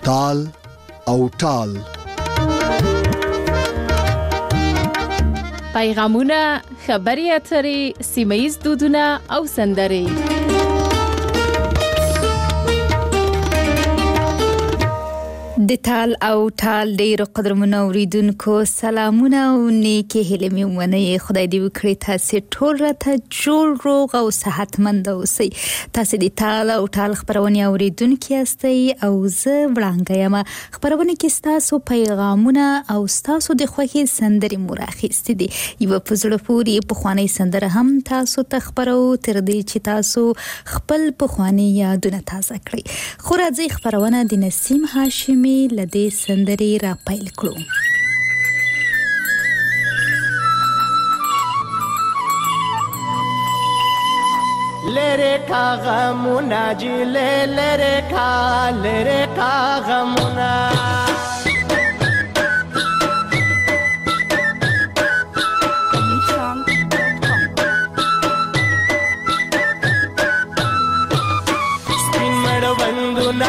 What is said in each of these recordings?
تال او ټال. پیغامونه، خبري اترې، سیمه‌ییز دودونه او سندرې. د تال او ټال ډیرو قدرمنو اوریدونکو سلامونه او نیکې هیلې مې ومنئ. خدای دې وکړي تاسې ټول راته جوړ روغ او صحتمند اوسئ. تاسې د تال او ټال خپرونې اوریدونکي یاستئ او زه وړانګه یم. خپرونه کې ستاسو پیغامونه او ستاسو د خوښې سندرې مو راخیستې دي. یوه په زړه پورې پخوانۍ سندره هم تاسو ته خپرو تر دې چې تاسو خپل پخواني یادونه تازه کړئ. خو راځئ خپرونه د نسیم هاشمي لدې سندرې را پیل کړو. لره کا غمونا جی لره کا غمونا سپین مړ بندو نا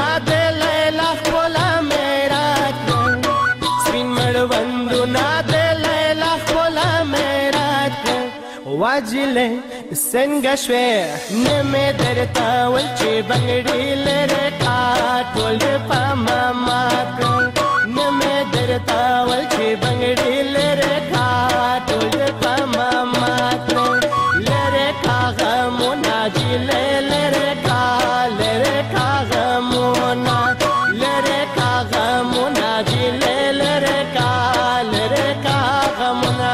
واجله څنګه شوې نمه درتا ول چې بنګړي لره کا ټول په ماما نمه درتا ول چې بنګړي لره کا ټول په ماما لره کا غمونا جی لره کا غمونا لره کا غمونا جی لره کا غمونا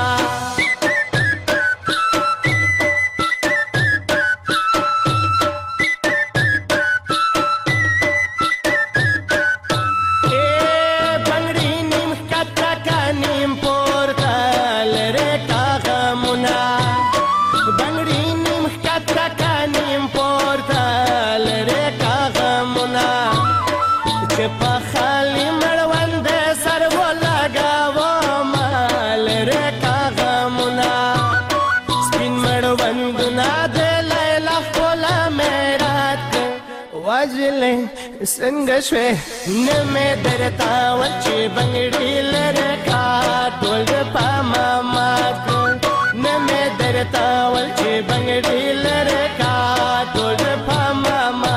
څنګه شوې نمه درتا ول چې بنګړي لره کا ټول په ماما نمه درتا ول چې بنګړي لره کا ټول په ماما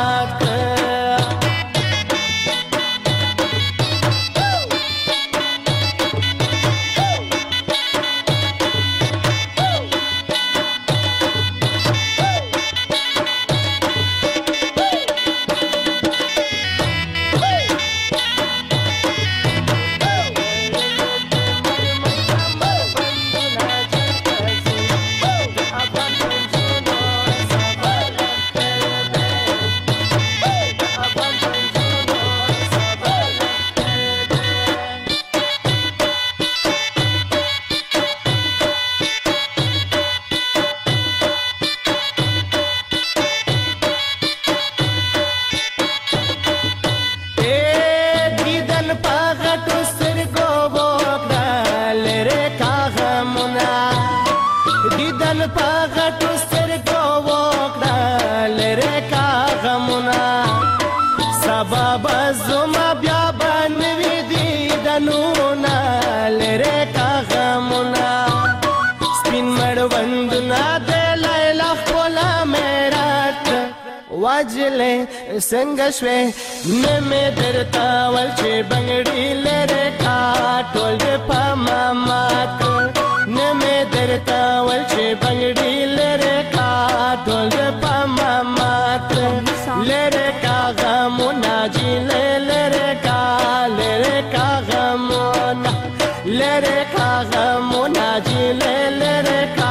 واجله څنګه شوې نمه درتا ول چې بنګړي لره کا ټول په ماما نمه درتا ول چې بنګړي لره کا ټول په ماما لره کا غمونا جی لره کا غمونا لره کا غمونا جی لره کا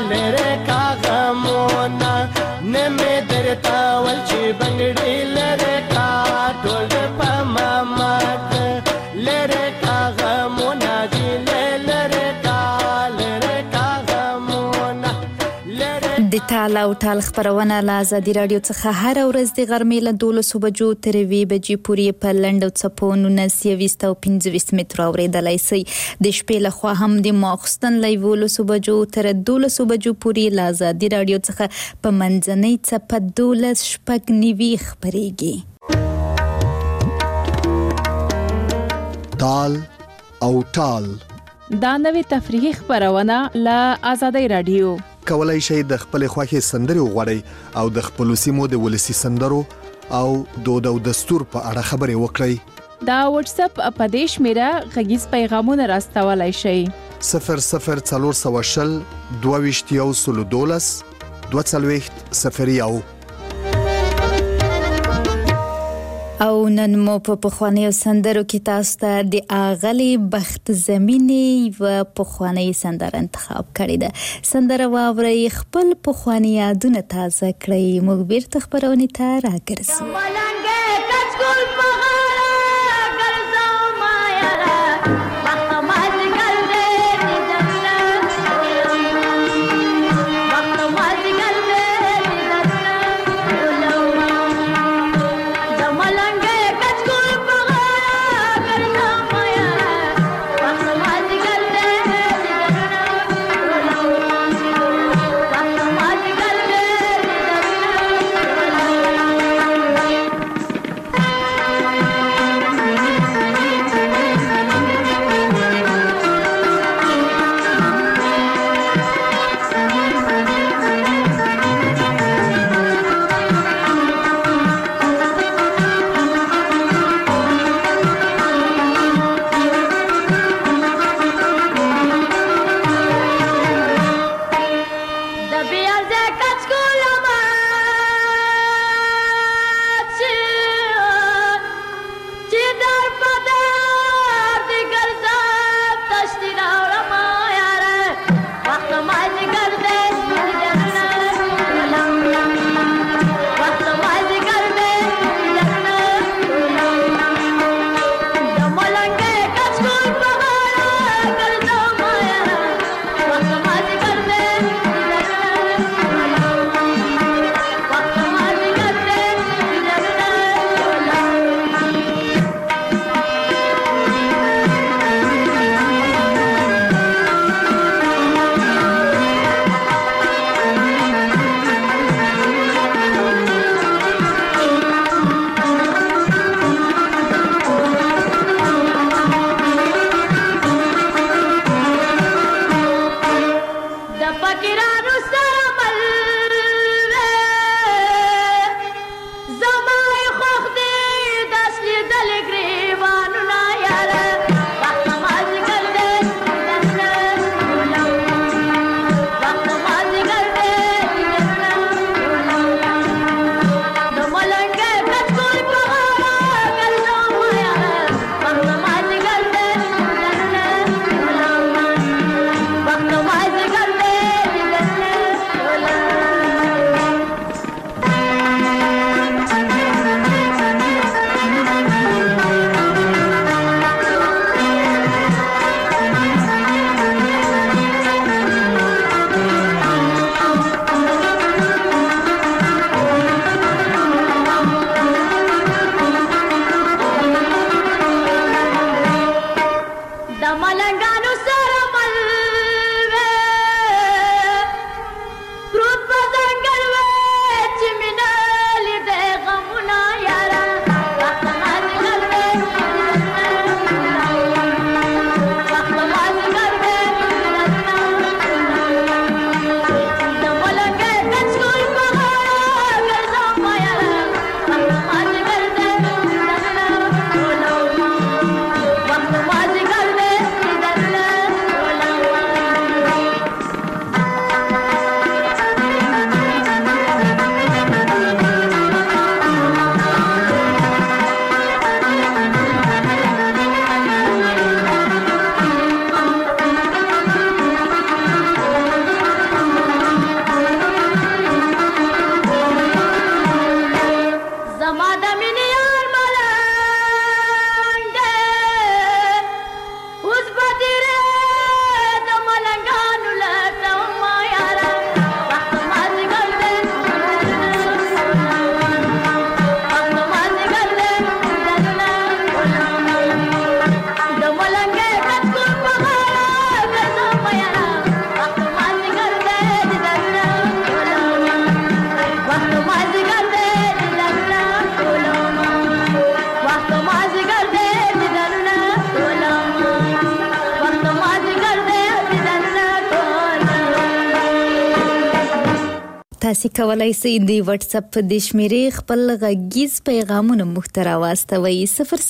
غمونا نمه درتا ول چې بنګړي لره کا ټول په ماما لره کا غمونا جی لره کا غمونا د تال او ټال خپرونه له ازادي راډیو څخه هر ورځ د غرمې له 12 بجو تر 2 بجې پورې په لنډو څپو 1925 متر اورېدلای شئ. د شپې له خوا هم د ماخستن له 11 بجو تر 12 بجو پورې له ازادي راډیو څخه په منځنۍ څپه 12 شپږ نیوي خپرېږي. دال او ټال. دا نوې تفریحي خبرونه له آزادۍ رادیو. کولای شئ د خپل خوښي سندري وغواړئ او د خپل سیمو د ولسی سندرو او دود او دستور په اړه خبرې وکړئ. دا واتس اپ په دې شمیره غږیز پیغامونه راستولای شئ. 00420 22 240 او نن مو په پخواني سندرو کې تاسو ته د اغلی بخت زمینی و پخواني سندر انتخاب کړی ده. سندره واوري خپل پخواني یادونه تازه کړئ. موږ بیرته خبرونه ته راګرځو. تاسو کولای شئ د واتس اپ د شمیرې خپل غږیز پیغامونه موږ ته راواستوئ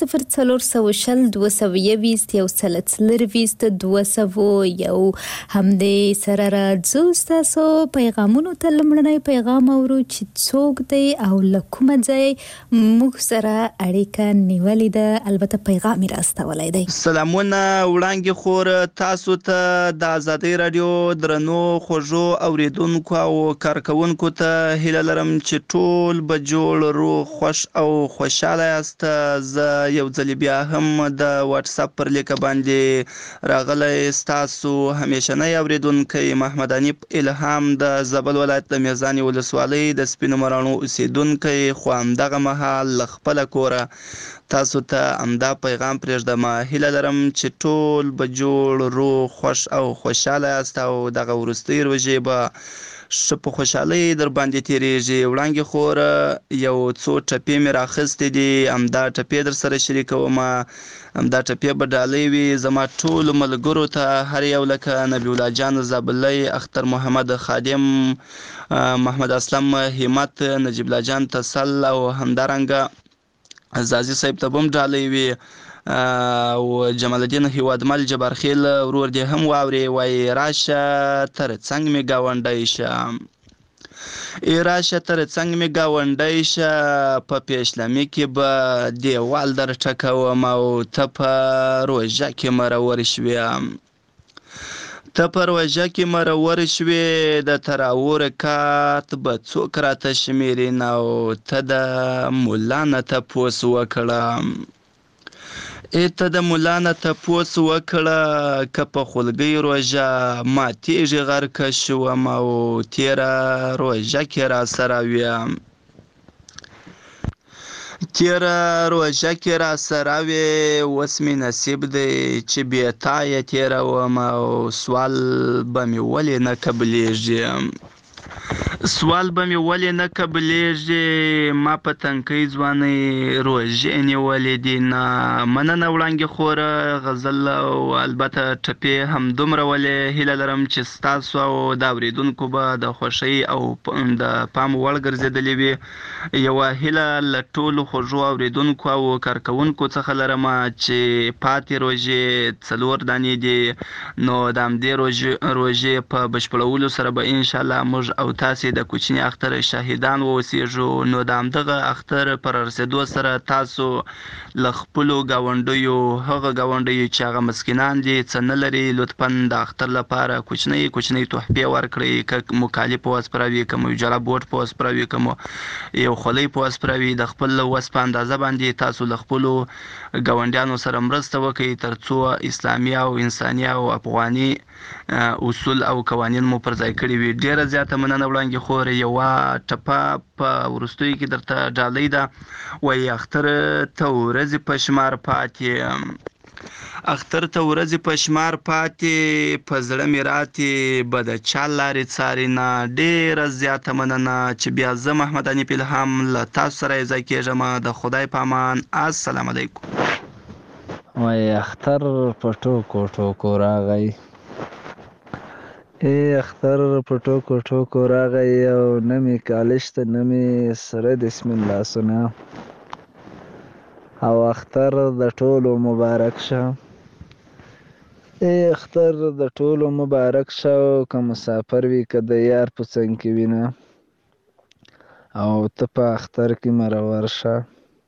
00222 همدې سره راځو ستاسو پیغامونو ته لمړنی پیغام اورو چې څوک دی او له کومه ځای موږ سره اړیکه نیولې ده البته پیغام یې راستولی دی. سلامونه وړاندې خور تاسو ته د آزادۍ رادیو درنو خوږو اوریدونکو او کارکونکو ته هیله لرم چې ټول به جوړ روغ خوش او خوشاله یاست. زه یو ځل بیا هم د واتس اپ پر لیکه باندې راغلی ستاسو همیشنی اوریدونکی محمد انیف الهام د زابل ولایت د میزانې ولسوالۍ د سپینو مراڼو اوسیدونکی، خو همدغه مهال له خپله کوره تاسو ته همدا پیغام پرېږدم. هیله لرم چې ټول به جوړ روغ خوش او خوشاله یاست او دغه وروستۍ روژې به ښه په خوشحالۍ در باندې تېرېږي. وړاندې خور یو څو ټپې مې راخیستې دي، همدا ټپې در سره شریکوم. همدا ټپې به ډالۍ وي زما ټولو ملګرو ته، هر یو لکه نبی الله جان زابلی، اختر محمد خادم، محمد اسلم همت، نجیب الله جان تسل او همدارنګه زازي صاحب ته به هم ډالۍ وي او جمال الدین هیوادمل جبارخیل ورور دې هم واوري. وایي راشه تر څنګ مې ګاونډی شه، راشه تر څنګ مې ګاونډی شه، په پیشلمي کې به دیوال در ټکوم او ته په روژه کې مرور شوې، ته په روژه کې مرور شوې، د تراور کات به څوک راته شمیرین او ته د ملا نه تپوس وکړه، ته د ملا نه تپوس وکړه، که په خولګۍ روژه ماتېږي غرقه شوم او تېره روژه کې را سره وې، تېره روژه کې را سره وې، اوس مې نصیب دی چې بې تا یې تېروم او سوال به مې ولې نه قبلېږي، سوال به مې ولې نه قبلېږي، ما په تنکۍ ځوانۍ روژې نیولې دي نه. مننه وړاندې خوره غزل او البته ټپې همدومره ولې. هیله لرم چې ستاسو او د اورېدونکو به د خوښۍ او د پام وړ ګرځېدلې وي. یوه هیله له ټولو خوږو اورېدونکو او کارکوونکو څخه لرم چې پاتې روژې 4 دانې دي، نو د همدې روژې په بشپړولو سره به انشاءالله موږ او تاسې د کوچني اختر شاهدان واوسېږو. نو د همدغه اختر پر رسېدو سره تاسو له خپلو ګاونډیو، هغه ګاونډیو چې هغه مسکینان دي څه نه لري، لطفا د اختر لپاره کوچنۍ تحفې ورکړئ، که مو کالي په وس پوره وي، که مو جړه بوټ په وس پوره وي، که مو یو خولۍ په وس پوره وي، د خپل وس په اندازه باندې تاسو له خپلو ګاونډیانو سره مرسته وکړئ تر څو اسلامي او انساني او افغاني اصول او قوانین مو پر ځای کړي وي. ډیره زیاته مننه وړاندې خور. یوه ټپه په وروستیو کې درته ډالۍ ده. وایي اختر ته ورځې په شمار پاتې، اختر ته ورځې په شمار پاتې، په زړه مې راتې به د چا لارې څارې نه. ډیره زیاته مننه چې بیا زه محمد انیف الهام له تاسو سره یوځای کېږم. د خدای په امان. السلام علیکم. وایي اختر په ټوکو ټوکو راغی، اختر په ټوکو ټوکو راغی او نه مې کالي شته نه مې سره د سپین لاسونه، او اختر د ټولو مبارک شه، اختر د ټولو مبارک شه، که مسافر وي که د یار په څنګ کې وینه، او ته په اختر کې مرور شه،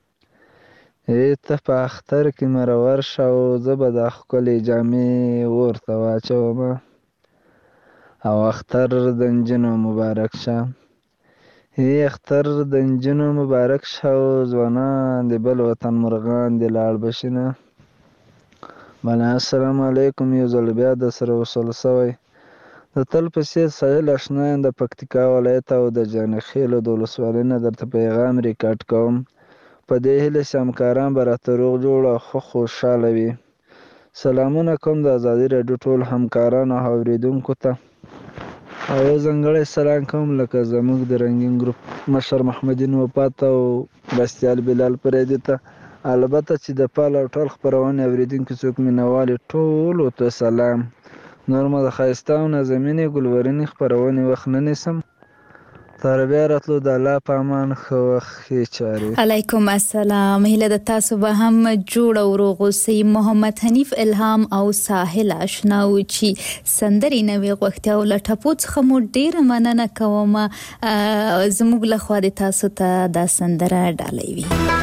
ته په اختر کې مرور شه، او زه به دا ښکلې جامې ورته واچومه، او اختر د نجونو مبارک شه، اختر د نجونو مبارک شه، او ځوانان د بل وطن مرغان د لاړ بشینه. بله السلام علیکم. یو ځل بیا د سره وصل سوی د تل په څېر سایل اشنا یم د پکتیکا ولایت او د جانخیلو د ولسوالۍ نه درته پیغام ریکارډ کوم، په دې هیله چې همکاران به راته روغ جوړ او ښه خوشحاله وي. سلامونه کوم د ازادي راډیو ټول همکارانو او اورېدونکو ته، او یو ځانګړی سلام کوم لکه زموږ د رنګین ګروپ مشر محمدین وفات او بستیال بلال پریدي ته، البته چې د پال او ټول خپرونې اورېدونکي څوک مینوالې ټولو ته سلام. نور مو د ښایسته او نازمینې ګلورینې خپرونې وخت نه نیسم، تر بیا راتلو د الله په امان ښه وخت ښې چارې. علیکم السلام. هیله د تاسو به هم جوړ او روغ اوسئ. محمد حنیف الهام او ساحل آشنا و چې سندرې نوې غوښتي او له ټپو څخه مو ډېره مننه کوم. زموږ لخوا د تاسو ته دا سندره ډالۍ وي.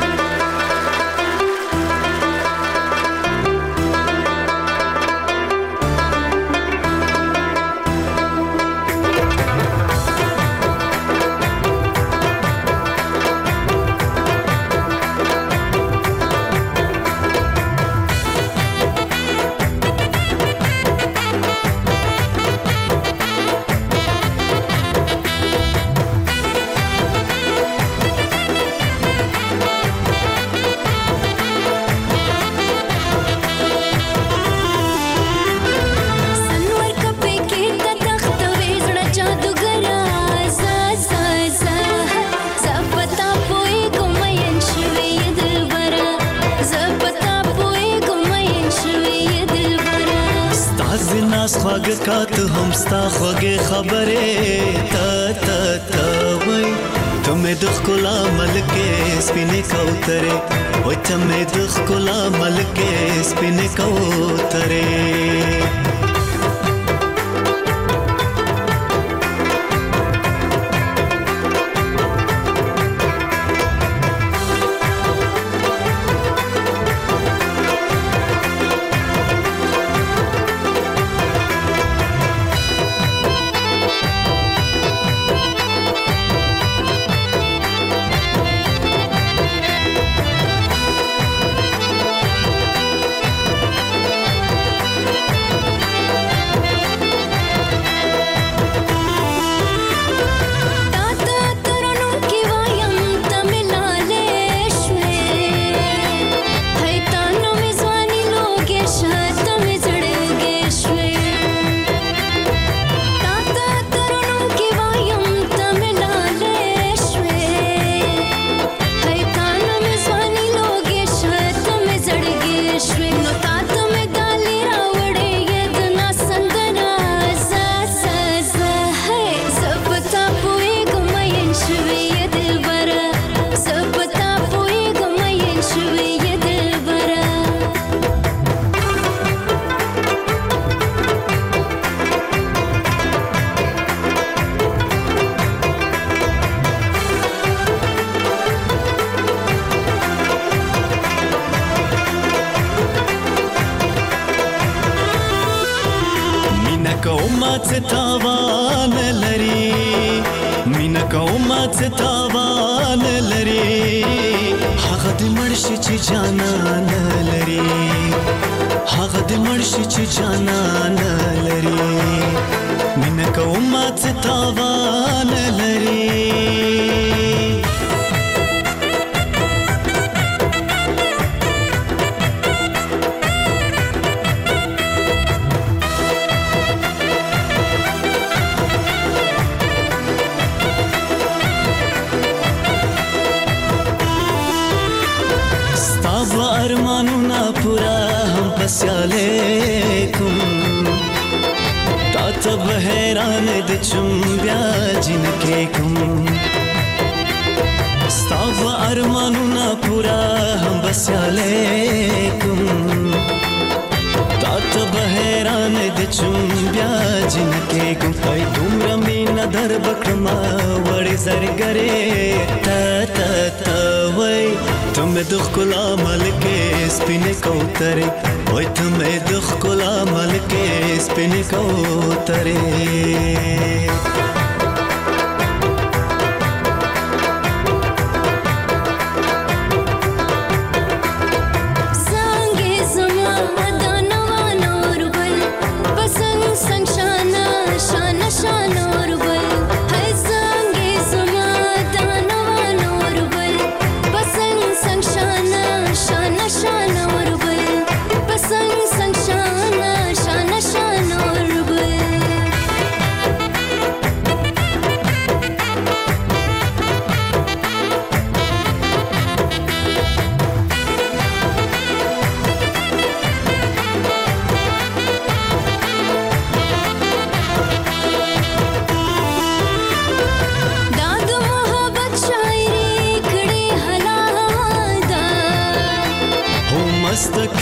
خواږه هم ستا خوږې خبرې تا وای ته مې د ښکلا ملکې سپینې کوترې وای ته مې د ښکلا ملکې سپینې کوترې.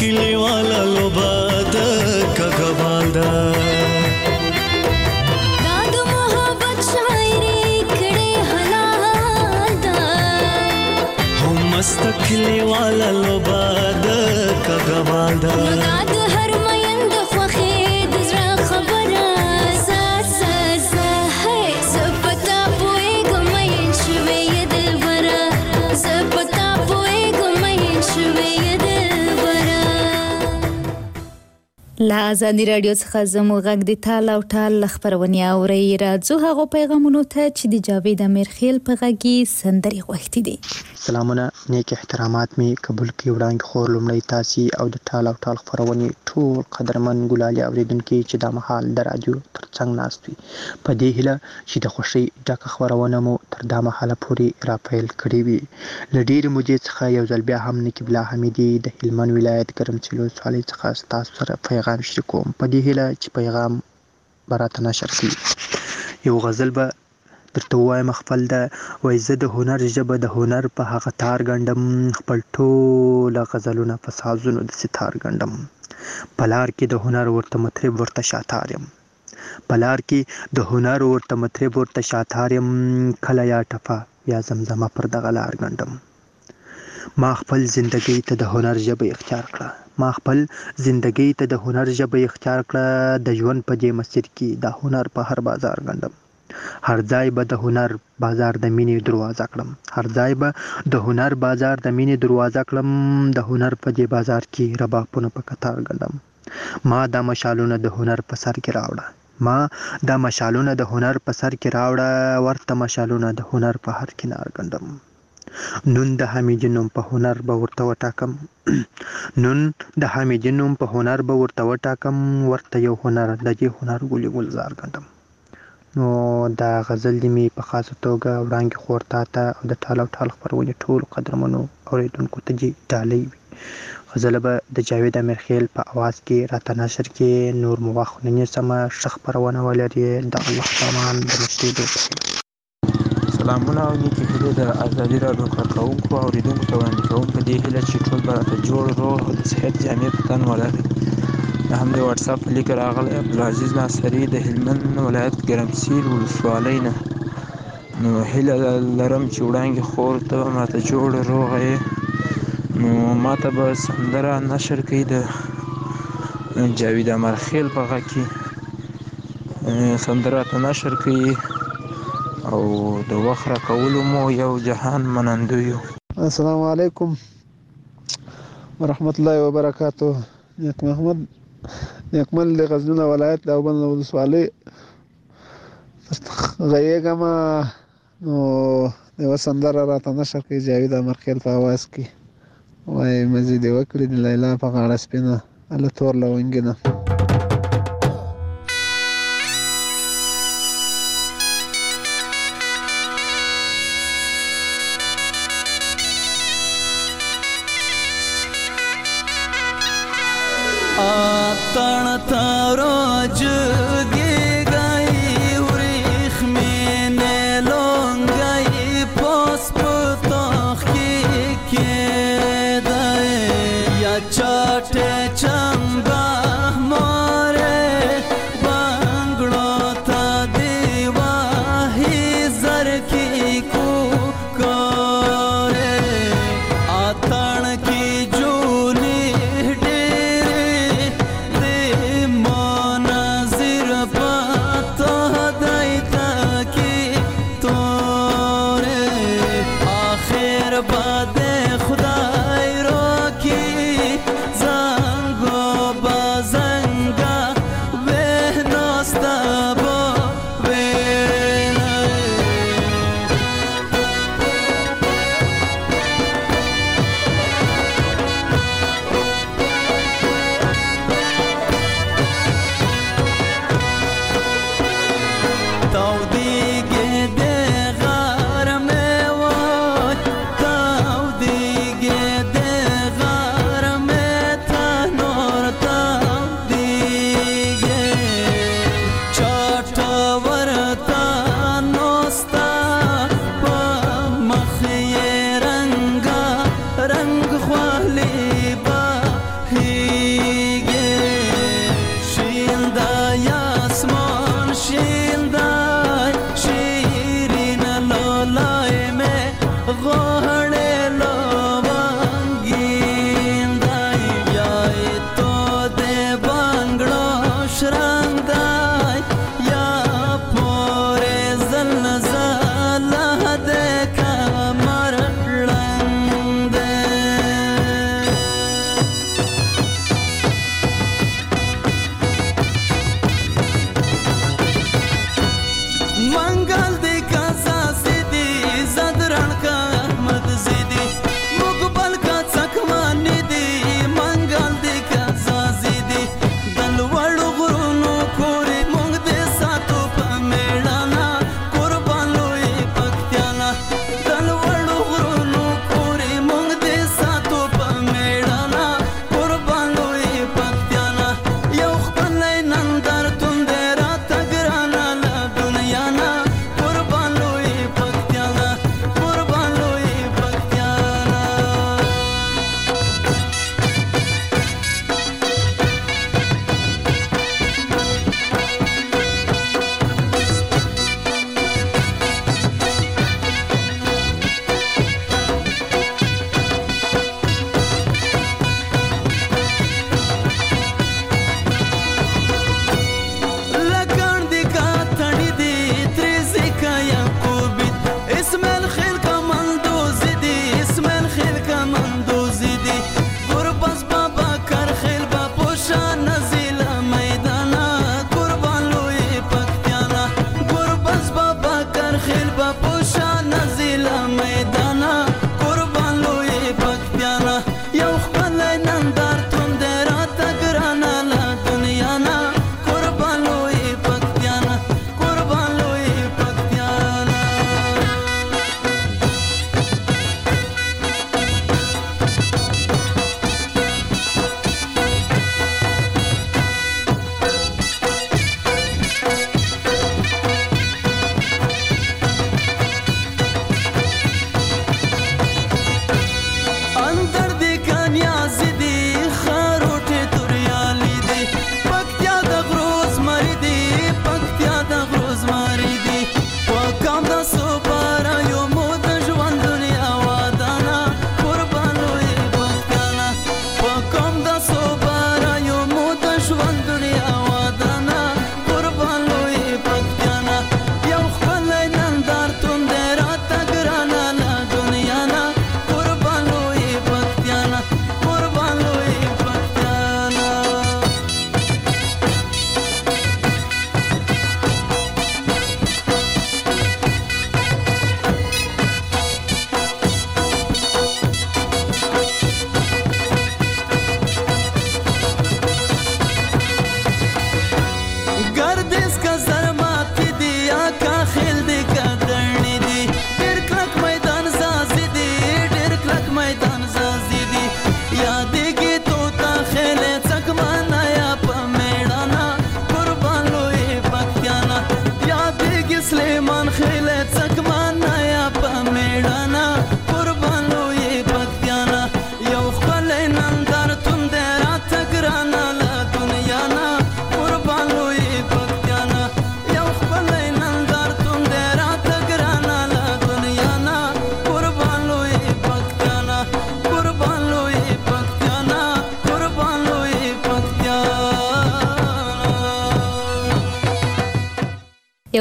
کلیواله لوبه د کږوال ده دا د محبت شاعري کړې حلال ده هم مست کلیواله لوبه د کږوال ده دا د هر مین د خوښۍ د زړه خبره سات سات هی زه پتا پوهېږم مین شوې یې دلبره زه پتا پوهېږم مین شوې یې دلبره. لا ازادي رادیو څخه زموږ غږ د تال او ټال خبرونه اوري راځو هغه پیغامونو ته چې د جاوید امیرخیل په غږی سندري غوښتي دي. سلامونه نیک احترامات می قبول کی وړاندې خور لومړی تاسي او د ټال او ټال خبرونه ټول قدرمن ګلالي اوریدونکو چې د محل د رادیو ترڅنګ ناست وي په دې هله چې د خوشي ډکه خبرونه مو تر دا محله پوري راپیل کړی وي لډیر مودې څخه یو ځل بیا هم نقیب الله حمیدي د هلمند ولایت ګرمسیلو ولسوالۍ څخه تاسو سره پیغام شریکوم په دې هله چې پیغام براته نشر کړي یو غزل به درته وایم خپل د وای زه د هنر ژبه د هنر په هغه تار ګنډم خپل ټوله غزلونه په سازونو د ستار ګنډم په لار کې د هنر ورته مطرب ورته شاتار یم په لار کې د هنر ورته مطرب ورته شاتار یم کله یا ټپه یا زمزمه پر دغه لار ګنډم ما خپل زندګۍ ته د هنر ژبه اختیار کړه ما خپل زندګۍ ته د هنر ژبه اختیار کړه د ژوند په دې مسیر کې د هنر په هر بازار ګنډم هر ځای به د هنر بازار د مینې دروازه کړم هر ځای به د هنر بازار د مینې دروازه کړم د هنر په دې بازار کې ربابونه په قطار ګنډم ما د مشالونه د هنر په سر کې راوړه ما د مشالونه د هنر په سر کې راوړه ورته مشالونه د هنر په هر کنار ګنډم نون د حمیدي نوم په هنر به ورته وټاکم نون د حمیدي نوم په هنر به ورته وټاکم ورته یو هنر د دې هنر ګلي ګلزار ګنډم نو دا غزل دی می په خاصه توګه وړاندې خور ته او د ټال او ټال خبرونه ټول قدرمنو اوریدونکو ته جي ډالۍ غزل به د جاوید امیرخیل په आवाज کې راته نشر کې نور مواخونه سم شخ پرونه ولري د الله پامان د مشهدو سلامونه او نیکی هیله د ازادي رادیو کارکونکو او اوریدونکو ته وړاندې کوم په دې هیله چې ټول به راته جوړ روغ د صحت جامع په تن ولري د همدې واتس اپ لیک راغلی عبدالعزیز ناصري د هلمند ولایت ګرمسیر ولسوالۍ نه نو هیله لرم چې وړاندې خور ته ماته جوړ روغ یې نو ماته به سندره نشر کوي د جاوید امیرخیل په غږ کې سندره ته نشر کوي او د وخت راکولو مو یو جهان منندو یو. السلام علیکم ورحمت الله وبرکاته. نیک محمد نیکمل د غزنی ولایت د اوبن ولسوالۍ غیږم نو د وسندره راته نشر کوي جاوید امیرخیل په आवाज کې وای مزید وکړي د لیلا په غاړه سپینه الله تور لونګینه तण तारो जुगी गई उरिख में ने लोंगई पोस्प तोखी के दे या चाटे चंबा मोरे बंगड़ो ता दीवा ही जर की को करे आतण की जूली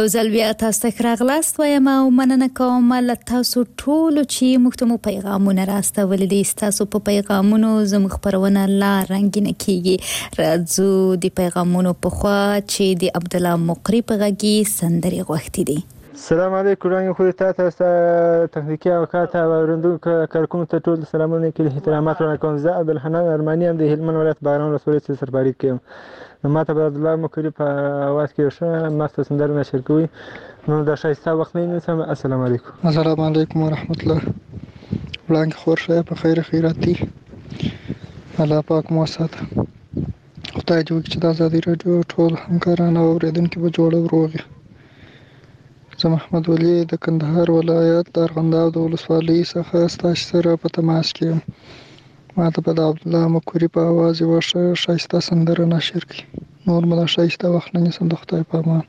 یو ځل بیا تاسو ته راغلاست وایم او مننه کوم له تاسو ټولو چې موږ ته مو پیغامونه راستولي دي. ستاسو په پیغامونو زموږ خپرونه لا رنګینه کیږي. راځو د پیغامونو په خوا چې د عبدالله مقری په غږی سندرې غوښتي دي. السلام علیکم رنګ خو تاسو تخنیکی او کاته ورندونکو کارکونکو ته ټول سلامونه کې احترامات ورکوم. زه عبدالحنان ارمانی هم د هلمند ولایت باران ولسوالۍ سرپرست کوم. ما ته به عبدالله مقری په اواز کې ښه مست سندره نشر کوي. نو د ښایسته وخت نه نیسم. السلام علیکم. السلام علیکم ورحمت الله. وړاندې خور شه په خیر خیرات دي. الله پاک مو ساته. خدای دې وکړي چې د ازادي راډیو ټول همکاران او اورېدونکي به جوړ او روغ وي. زه محمد ولی د کندهار ولایت د ارغنداب د ولسوالۍ څخه ستاسو سره په تماس کې یم. ما ته به د عبدالله مقری په اواز یوه ښه ښایسته سندره نشر کړي. نور مو د ښایسته وخت نه نیسم. د خدای په امان.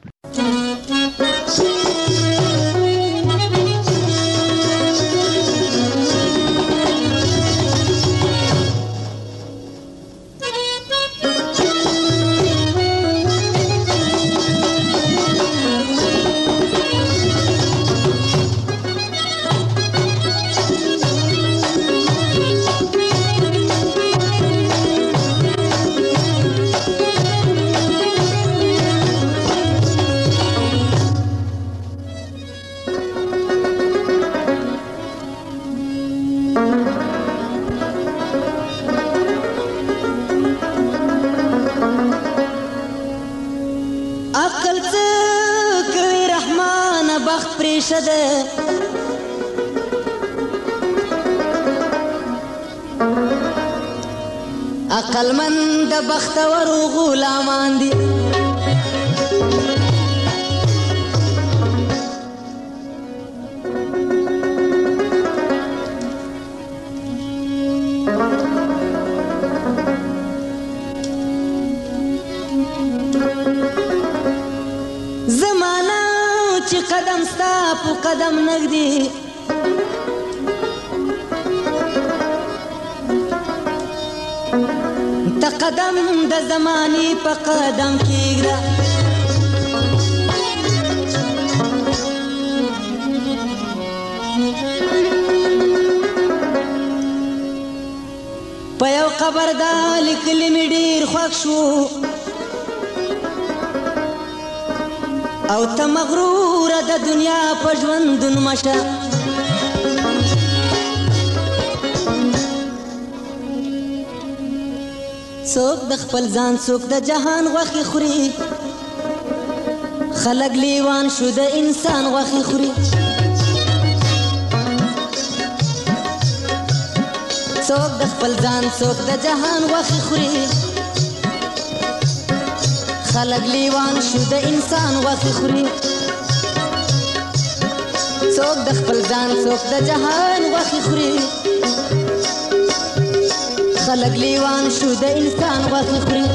عقلمند د بختور غلامان دي. زمانہ چې قدم ستا په قدم نږدې ته قدم د زمانې په قدم کېږده. په یو قبر دا لیکلي مې ډېر خوښ شو او ته مغروره د دنیا په ژوندون مشه. څوک د خپل ځان څوک د جهان غوښې خوري. خلک لیوان شو د انسان غوښې خوري. څوک د خپل ځان څوک د جهان غوښې خوري. خلک لیوان شو د انسان غوښې خوري. څوک د خپل ځان څوک د جهان غوښې خوري. خلق لیوان شو د انسان غوښې خوري.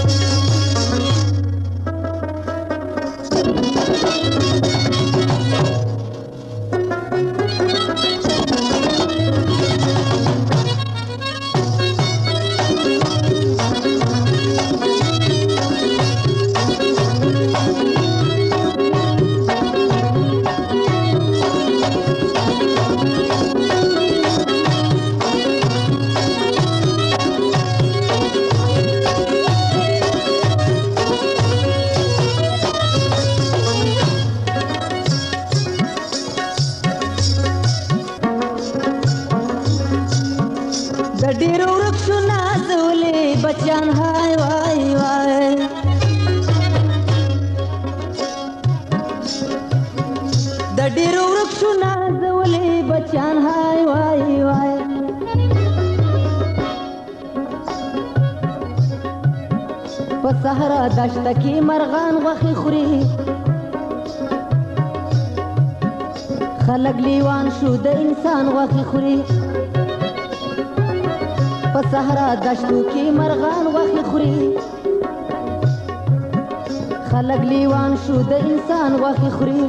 صحرا دشته کې مرغان غوښې خوري. خلک لیوان شو د انسان غوښې خوري. په صحرا دشتو کې مرغان غوښې خوري. خلک لیوان شو د انسان غوښې خوري.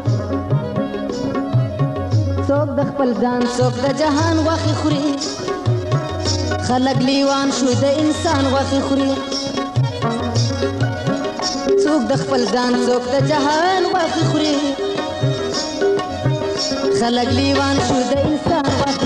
څوک د خپل ځان څوک د جهان غوښې خوري. خلک لیوان شو د انسان غوښې خوري. څوک د خپل ځان څوک د جهان غوښې خوري. خلک لیوان شو د انسان غوښې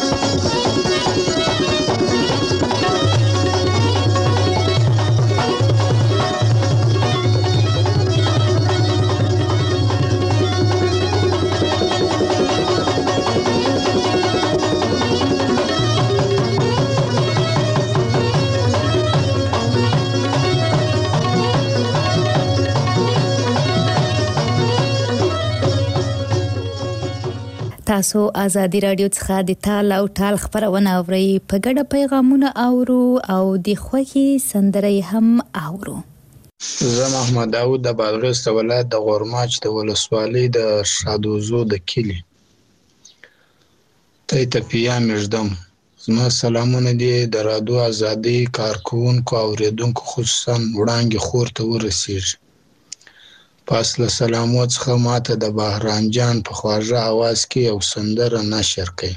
تاسو ازادي رادیو څخه د تال او ټال خبرونه اورئ په ګډه پیغامونه اورو او د خوښي سندرې هم اورو. زه محمد داود د بادغیس ولایت د غورماچ د ولسوالۍ د شادوزو د کلی ته پیام مجدم. زما سلامونه دي د رادیو ازادي کارکونکو او اوریدونکو خصوصا وړاندې خور ته ورسیږي. پس له سلامو څخه ماته د بهرام جان په خواږه اواز کې یو سندره نشر کړئ.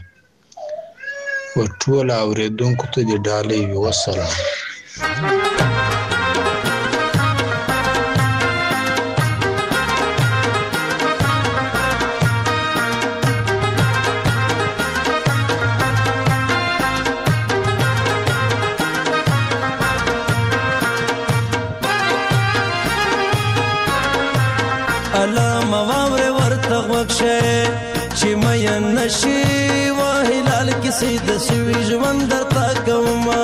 ټول اوریدونکو ته د ډالۍ وي. وسلام. چې مې نشي وهلال کې سید سوي ژوند درته کوما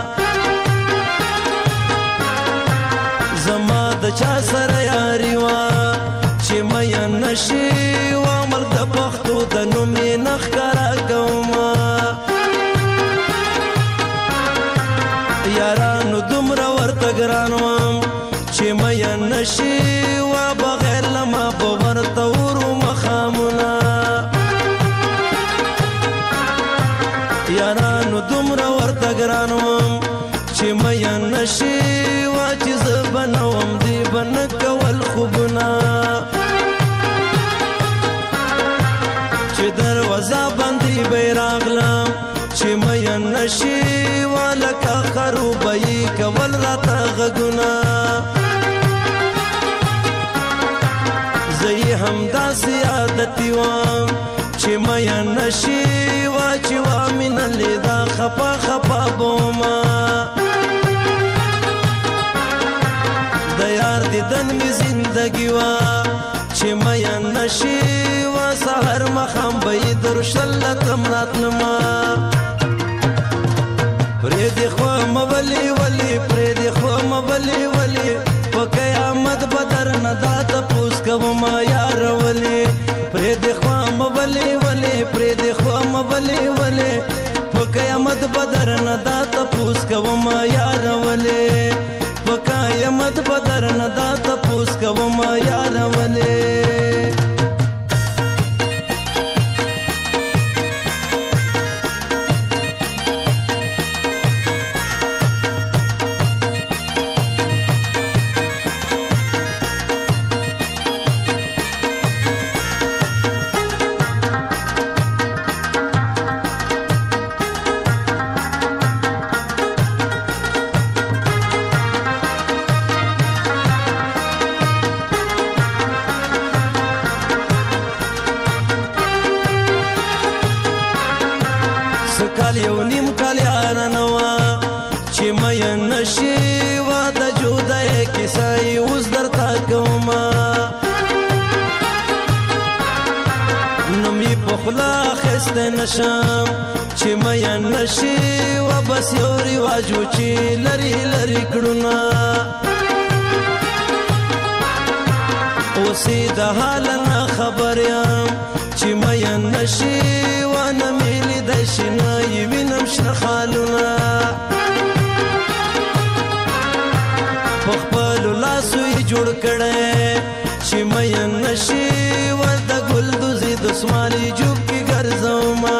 زما د چا سره یاري وا چې مې نشي وامل د پختو د نومې نخکارا کوما یارانو دومره ورته ګران وم چې مې نشي وا بغیر لما په ورته ورو مخامونه یارانو دومره ورته ګران وم چې مې نشي وا چې زه به نه وم دی به نه کول خوبونه چې دروازه باندې به یې راغلم چې مې نشي وا لکه خروبه یې کول راته غږونه زه یې همداسې عادتي وم چې مې نشي وا چې وا مینه لیدا خپه خپه بوما د یار دیدن مې زندګي وا چې مې نشي وا سحر مخام به یې درشلتم راتلما پرېږدې خوم ولې ولې پرېږدې خوم ولې ولې په قیامت به درنه دا تپوس کومه یار ولې پرېږدې خوم ولې ولې پرېږدې خوم ولې ولې په قیامت به درنه دا تپوس کومه یار ولې په قیامت به درنه دا تپوس کومه یار ولې نشم چې مې نشي و بس یو رواجو چې لري لري کړونه اوسې د حال نه خبر یم چې مې نشي و نه مې لیدای شي نه یې وینم شنه خالونه په خپلو لاسو یې جوړ کړی چې مې نشي و د ګل دوزي دسمالي جوب کې ګرځوما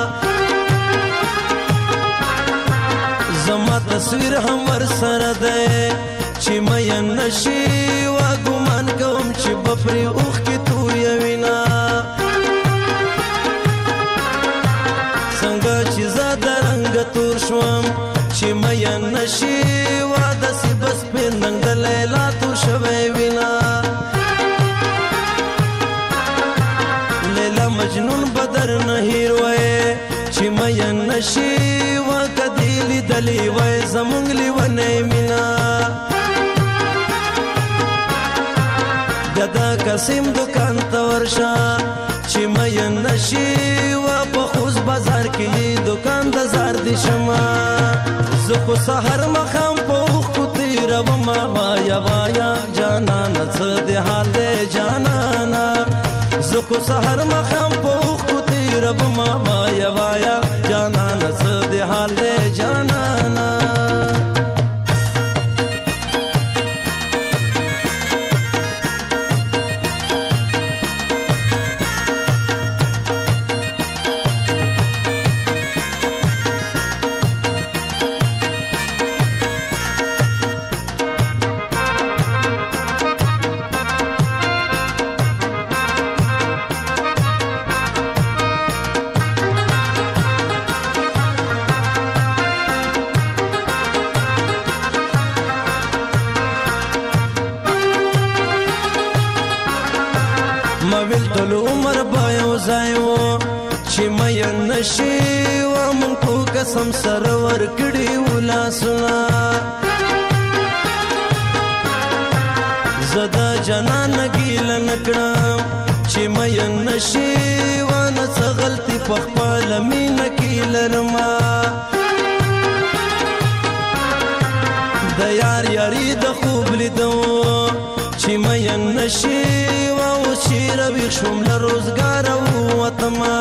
زما تصویر هم ورسره دی چې مې نشي و ګمان کوم چې بپرې اوښ کې تویه وینا څنګه چې زه د رنګه تور شوم چې مې نشي و داسې بس پې ننګ د لیلا تور شوی وینا لیلا مجنون لیدلی وای زمونږ لیونی مینا بیا د قسیم دکان ته ورشه چې مین نشي و په خوست بازار کې دکان د زار دي شمه زه خو سحر مخام په اوښکو تېرومه وایا وایا جانانه څه دې حال دی جانانه زه خو سحر مخام په اوښکو تېرومه وایا وایا جانانه څه دې حال دی جانانه مویل ټول عمر به یو ځای و چې مین نشي و مونږ په قسم سره ورکړي و لاسونه زه د جانان ګیله نه کړم چې مین نشي و نه څه غلطي په خپله مینه کې لرمه د یار یاري د خوب لیدو چې مین نشي و اوس چې رویښ شوم له روزګاره ووتمه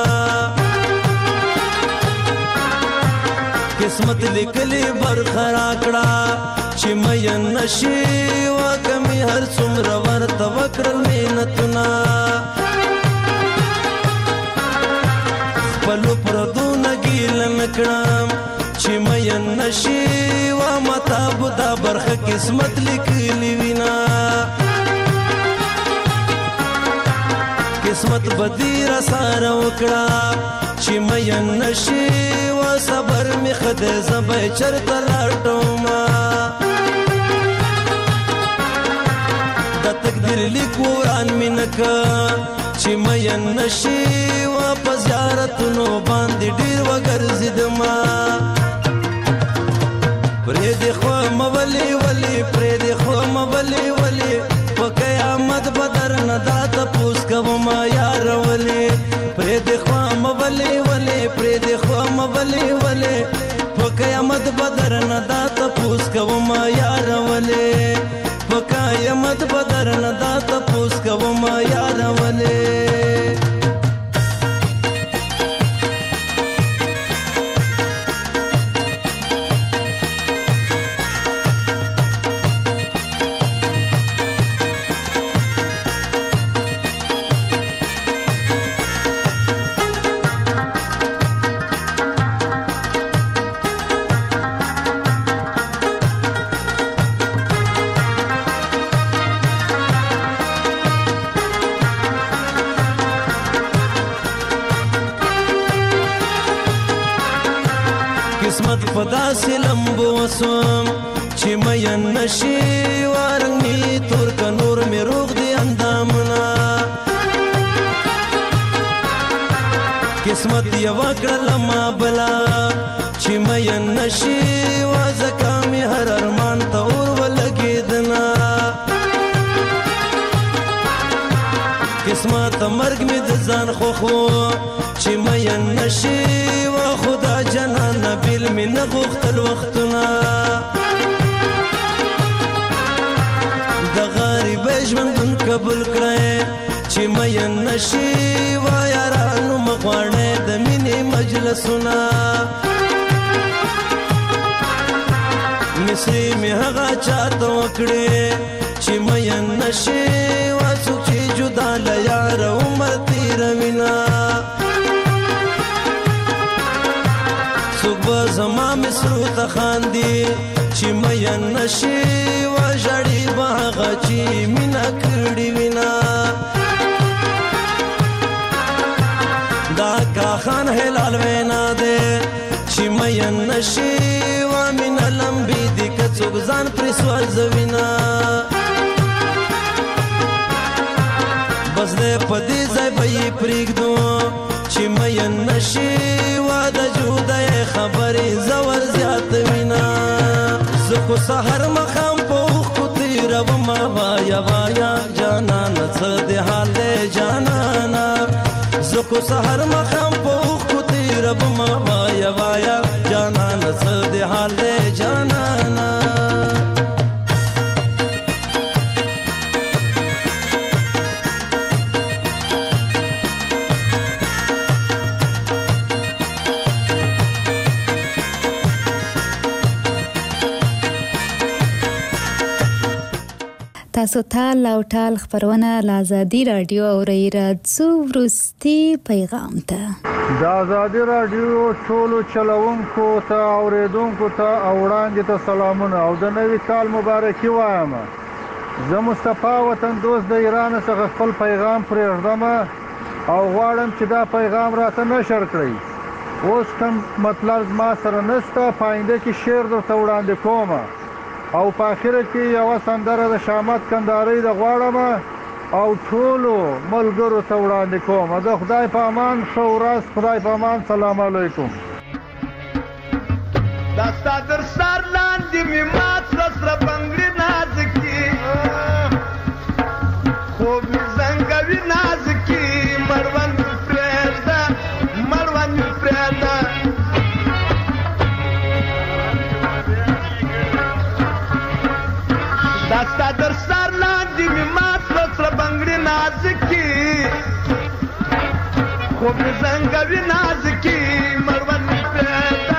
قسمت لیکلې برخه راکړه چې مین نشي و کمې هر څومره ورته وکړل محنتونه خپلو پردو نه ګیله نه کړم چې مین نشي و ماته به دا برخه قسمت لیکلې وینا قسمت بدی را ساره وکړه چې مین نشي و صبر می خدای زبې چرته لاټوما د تقدیر لیک وران می نکه چې مین نشي و په زیارتونو باندې ډیر وګرځیدما پرې دې خو مولي ولي پرې دې خو مولي ولي په قیامت بدر نه دا تپوس کوم یار ولي پرې دې خو مولي ولي پرې دې خو مولي ولي په قیامت بدر نه دا تپوس کوم یار ولي په قیامت بدر نه دا تپوس کوم یار ولي قسمت په داسې لمبو وسوم چې مین نشي وارنګ می تور که نور می روغ دی اندامونه قسمت یوه کړله ما بلا چې مین نشي و ځکه مې هر ارمان ته اور ولګېدنه قسمت مرګ می د ځان خوښو چې مین نشي و خدا جنان بیل می نه غوښتل وختونه د غریبۍ ژوندون قبول کړی چې مین نشي و یارانو مه غواړئ د مینې مجلسونه مصري مې هغه چاته وکړې چې مین نشي و څوک چې جدا له یاره عمر تېروینه څوک به زما مصرو ته خاندي چې مین نشي و ژړي به هغه چې مینه کړې وینا دا کاخان هلال وینا دی چې مین نشي و مینه لمبي دي که څوک ځان پرې سوځوینه بس دی په دې ځای به یې پرېږدو چې مین نشي و د جودای خبرې زور زیات سحر مخام پوخ کو تیروما وایا وایا جانانا څه د حال جانانا زکو سحر مخام پوخ کو تیروما وایا وایا جانانا څه د حال جانانا تاسو ته لاوټال خبرونه لازادي رادیو او راځو ورستي پیغام ته د ازادي رادیو ټولو چلوونکو ته اوریدونکو ته او وړاندې ته سلامونه او د نوي کال مبارکي وایم. زه مصطفی وطن دوست د ایران څخه خپل پیغام پرېږدم او غواړم چې دا پیغام راته نشر کړئ. اوس کوم مطلب ما سره نشته، په آینده کې شعر درته وړاندې کوم او په اخره کې یوه سندره د شامت کندهارۍ د غواړم او ټولو ملګرو ته وړاندې کوم. د خدای په امان، ښه ورځ، خدای په امان، سلام علیکم. دا ستا تر سر لاندې مې مات کړه سره بنګړي نازکي، خوب مې زنګوي نازکي، مړوند مې پرېږده، مړوند مې پرېږده. دا ستا تر سر لاندې مې مات کړه سره بنګړي نازکي، خوب مې زنګوي نازکي، مړوند مې پرېږده.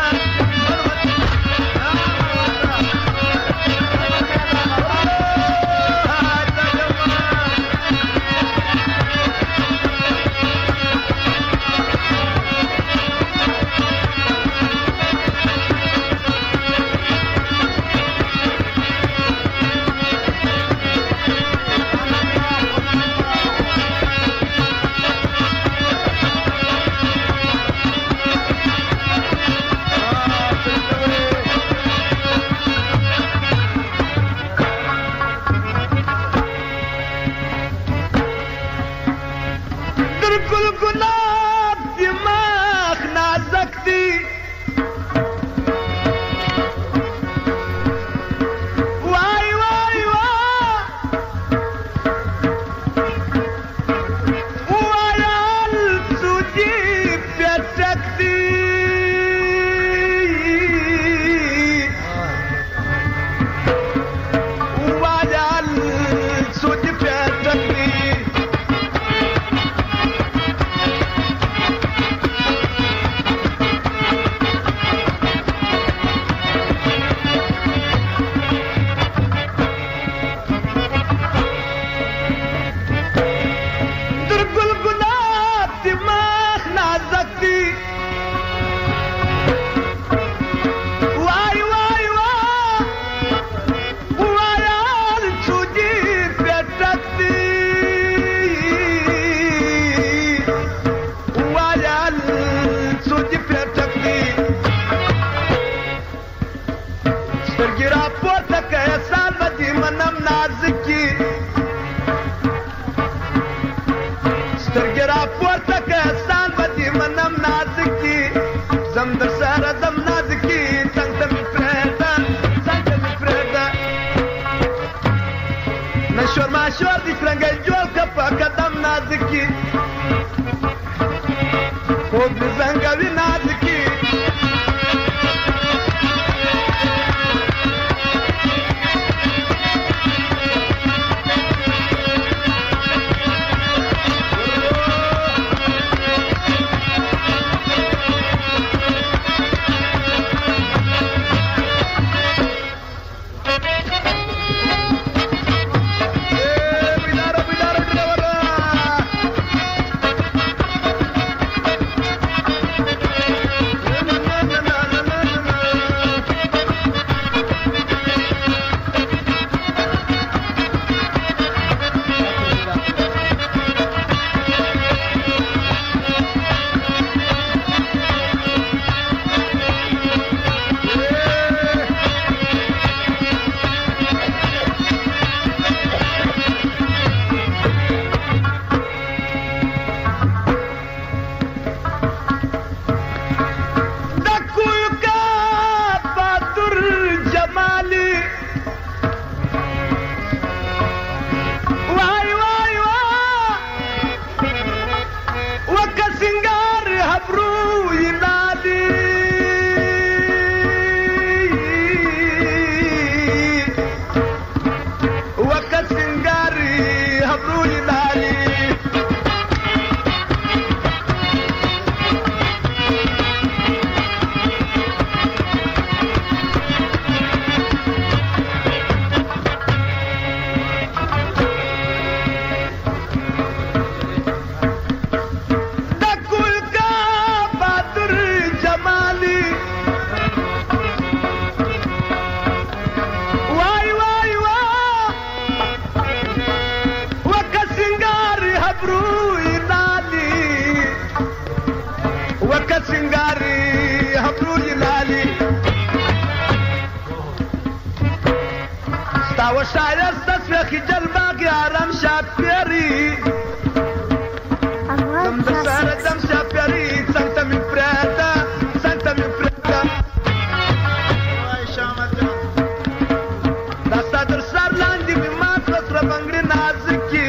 و شایست سوێخی جەلباگی ئارام شاپێری دەم دەسارە دەم شاپێری چەندتە من فرێتە چەندتە من فرێتە دەستا دەرسار لاندی میمات بەسرە بەنگری نازکی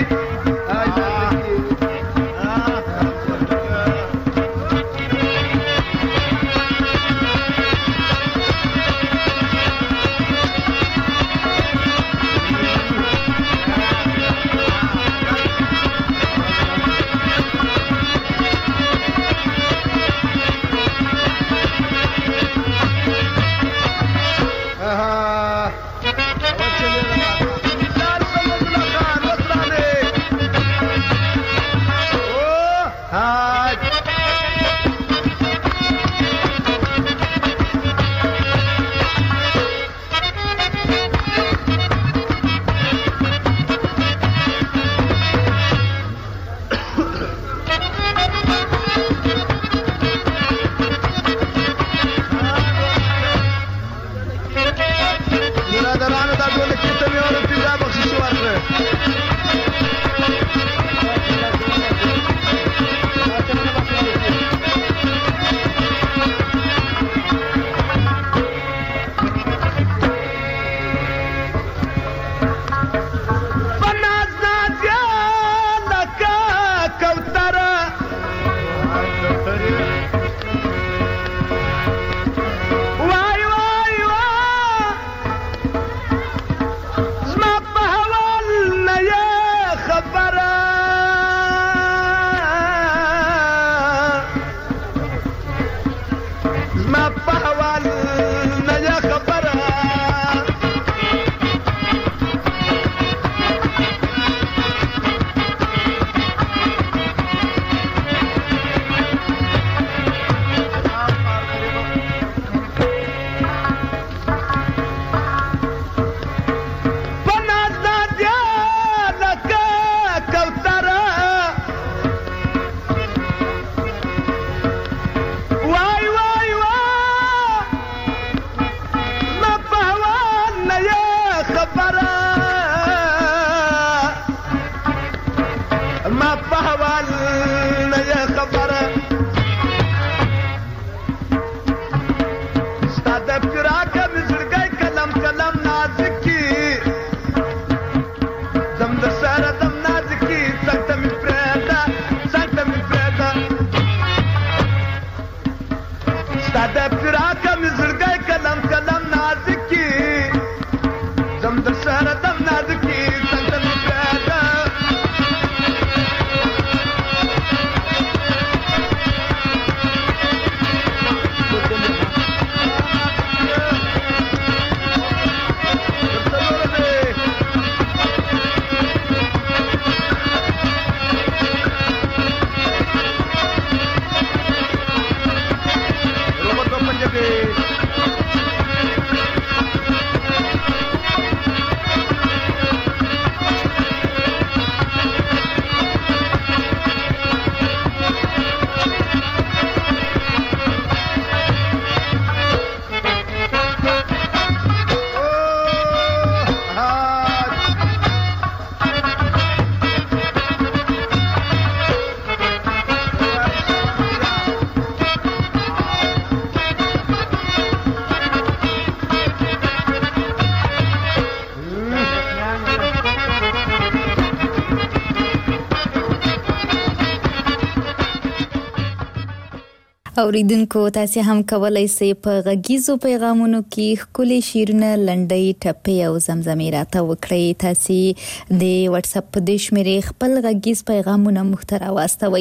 اوریدونکو تاسو هم کولای شئ په غږیزو پیغامونو کې خپل شیرونه لنډۍ ټپې او زمزمې راته وکړئ. تاسو د واتس اپ په د شمیرې خپل غږیز پیغامونه محتوا واستوي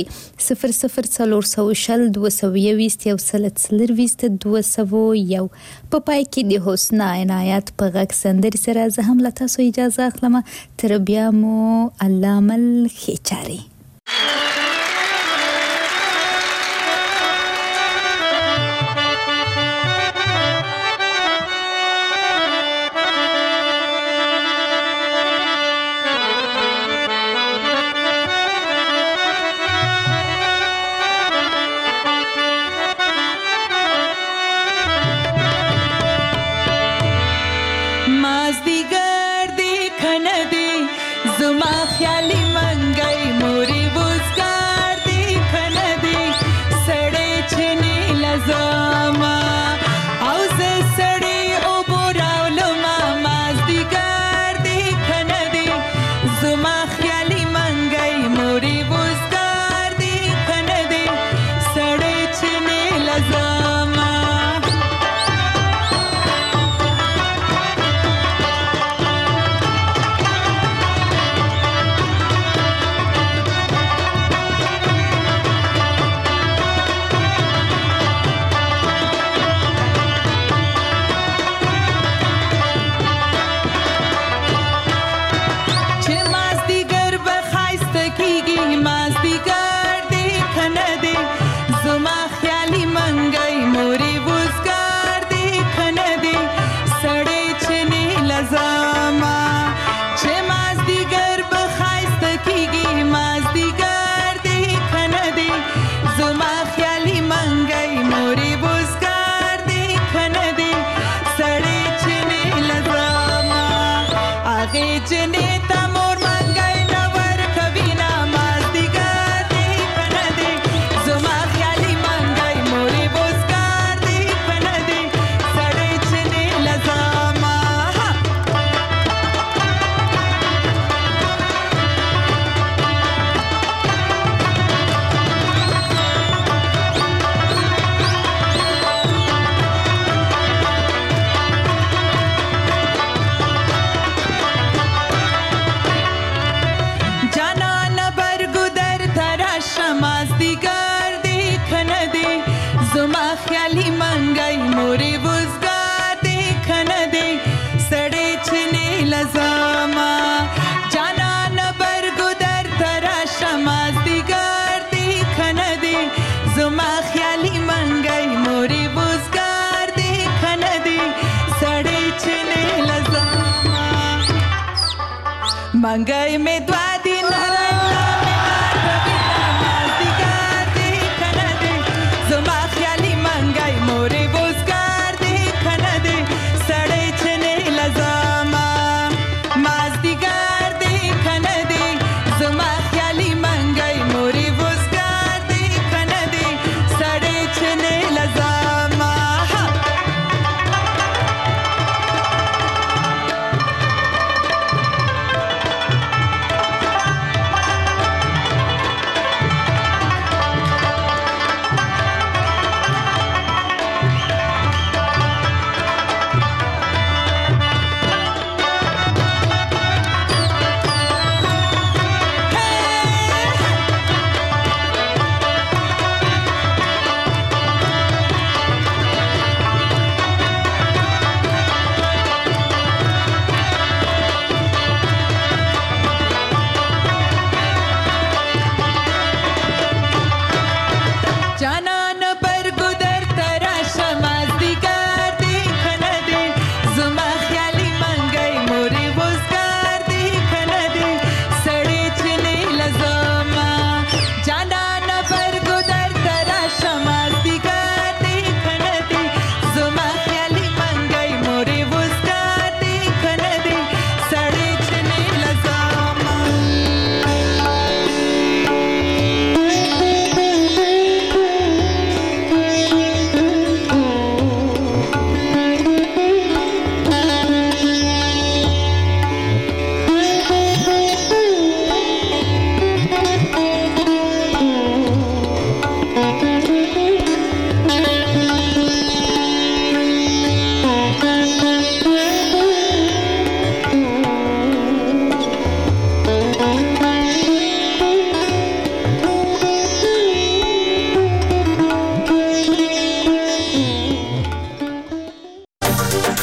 0040 220 201 په پای کې د حسنا عنایت په غږ سندري سره زه هم له تاسو اجازه اخلم. تر بیا مو الله مل خيچاري. Mas digar de زما خیالي منګی مورې وزګار دی کنه دی سړی چې نه لزما او زه سړی اوبو راولما مازدیګر دی کنه دی زما خیالي منګی مورې وزګار دی کنه دی سړی چې نه لزما मंगई में द्वार